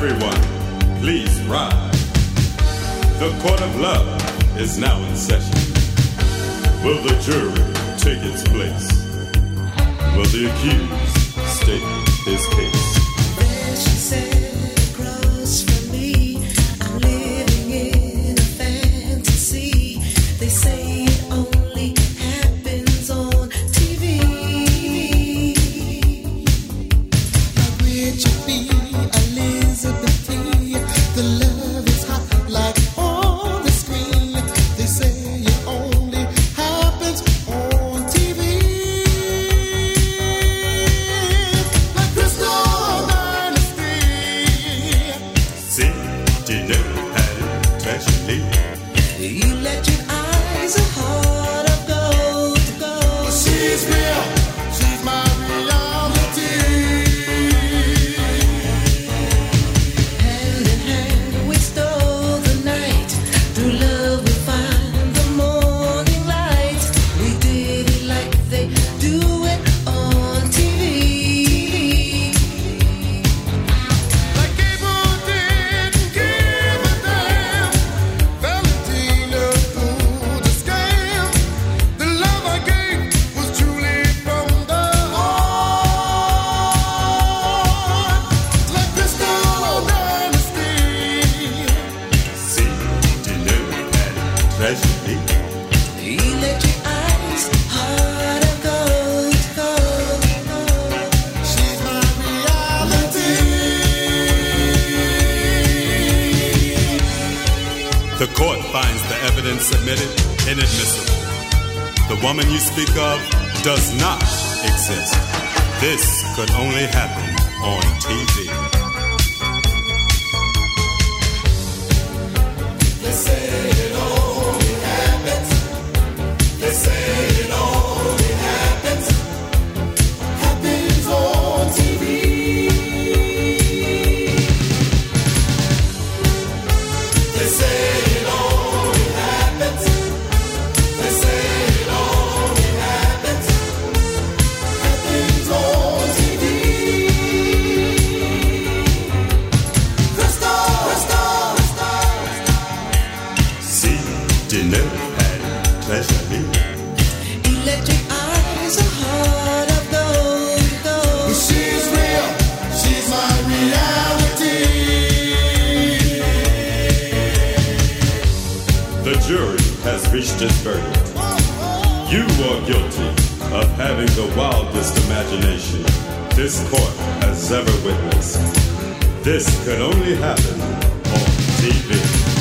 Everyone, please rise. The court of love is now in session. Will the jury take its place? Will the accused state his case? There she sat across from me. I'm living in a fantasy. They say it only happens on TV. Richard B. Elizabeth T. The love is hot like on the screen. They say it only happens on TV. Like Crystal Dynasty. See, dinner and tragedy. Electric eyes, a heart of gold to go. She's real. She's my reality. Hand in hand we stole the night. Through love we find the morning light. We did it like they do it on TV. Like Gable didn't give a damn. Valentina pulled a scam. The love I gave was truly from the heart. Like Crystal Dynasty. See, dinner and tragedy. Electric eyes, heart of gold to go. She's my reality. The court finds the evidence submitted inadmissible. The woman you speak of does not exist. This could only happen on TV. They say it only happens. They say it only happens. Happens on TV. They say it only happens. They say it only happens. Happens on TV. Crystal. See, dinner and tragedy. Electric eyes, a heart of gold to go. She's real. She's my reality. The jury has reached its verdict. You are guilty of having the wildest imagination this court has ever witnessed. This could only happen on TV.